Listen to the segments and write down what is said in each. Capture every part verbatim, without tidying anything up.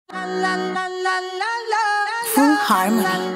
Full Harmony.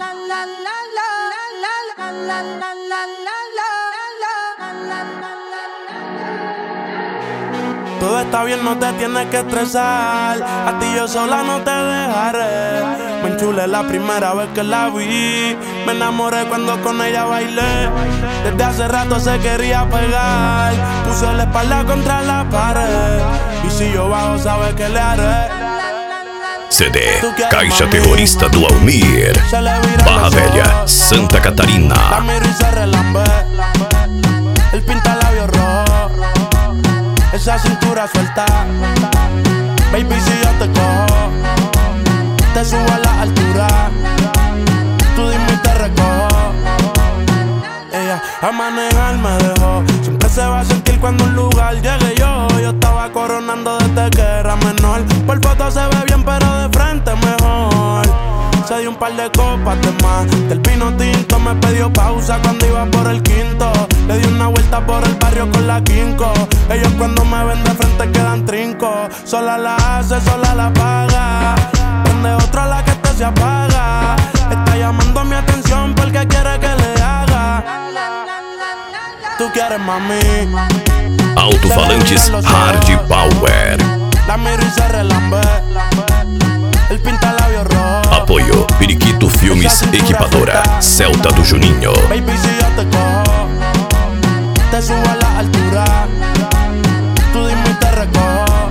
Todo está bien, no te tienes que estresar. A ti yo sola no te dejaré. Me enchulé la primera vez que la vi. Me enamoré cuando con ella bailé. Desde hace rato se quería pegar. Puse la espalda contra la pared. Y si yo bajo, sabes que le haré. C D Caixa Terrorista do Almir, Barra Velha, Santa Catarina. La miro y se relambé. El pinta labios rojo, esa cintura suelta. Baby, si yo te cojo, te subo a la altura. Tú dime y te recojo. Ella a manejar me dejó. Siempre se va a sentir cuando un lugar llegue yo. Yo estaba coronando desde que era menor. Por foto se ve bien, pero de frente mejor. Se dio un par de copas de más. Del vino tinto me pidió pausa cuando iba por el quinto. Le di una vuelta por el barrio con la quinco. Ellos cuando me ven de frente quedan trinco. Sola la hace, sola la paga. Prende otra a la que esta se apaga. Está llamando mi atención porque quiere que le haga. Tú quieres, mami. Alto-falantes Hard Power. La miro y se relambe. El pinta labios rojo. Apoio Periquito Filmes Equipadora, Celta do Juninho. Baby, si yo te cojo, te subo a la altura. Tú dime y te recojo.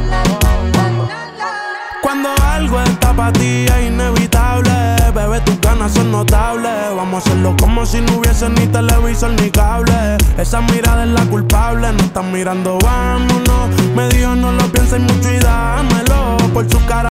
Cuando algo está para ti es inevitable. Bebé, tus ganas son notables. Vamos a hacerlo como si no hubiese ni televisor ni cable. Esa mirada es la culpable. No están mirando, vámonos. Me dijo no lo pienses mucho y dámelo. Por su cara